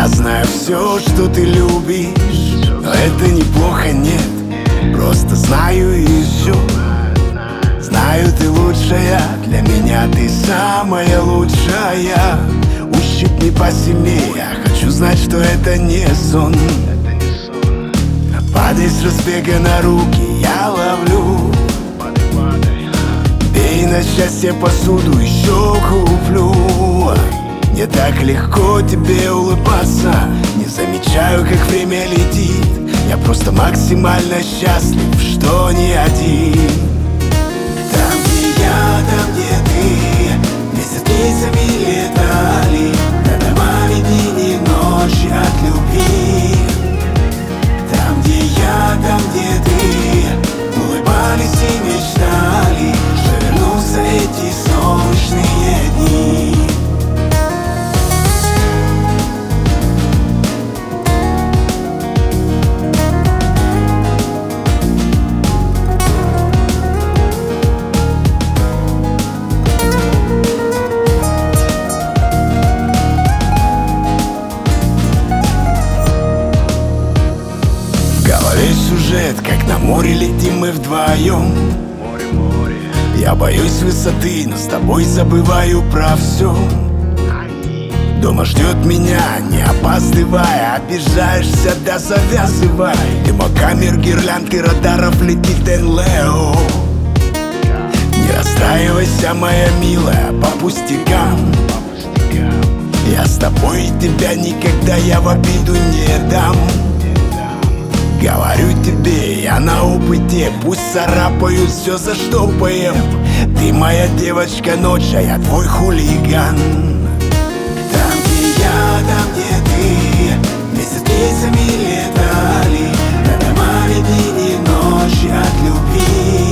Я знаю все, что ты любишь, но это неплохо, нет. Просто знаю и все. Знаю, ты лучшая, для меня ты самая лучшая. Ущипни посильнее, хочу знать, что это не сон. Падай с разбега на руки, я ловлю. Бей на счастье посуду, еще куплю. Не так легко тебе улыбаться, не замечаю, как время летит. Я просто максимально счастлив, что не один. Там, где я, там, где ты, вместе с птицами летали, над домами дни и ночи от любви. Там, где я, там, где ты, улыбались и мечтали, что вернутся эти солнечные дни. Весь сюжет, как на море летим мы вдвоем. Я боюсь высоты, но с тобой забываю про все. Дома ждет меня, не опаздывая, обижаешься, да завязывай. Дыма камер, гирлянды, радаров летит НЛО. Не расстраивайся, моя милая, по пустякам. Я с тобой, тебя никогда я в обиду не дам. Говорю тебе, я на опыте, пусть царапают все, за что поем. Ты моя девочка ночь, а я твой хулиган. Там, где я, там, где ты, вместе с птицами летали, над домами дни и ночи от любви.